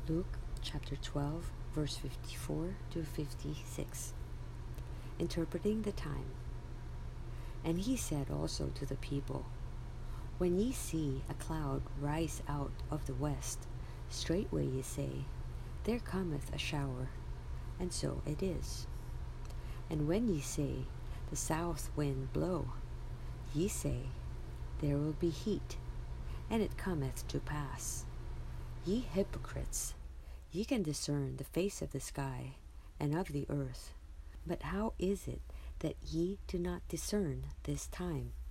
Luke chapter 12, verse 54 to 56. Interpreting the time. And he said also to the people, When ye see a cloud rise out of the west, straightway ye say, There cometh a shower, and so it is. And when ye say, The south wind blow, ye say, There will be heat, and it cometh to pass. Ye hypocrites, ye can discern the face of the sky and of the earth, but how is it that ye do not discern this time?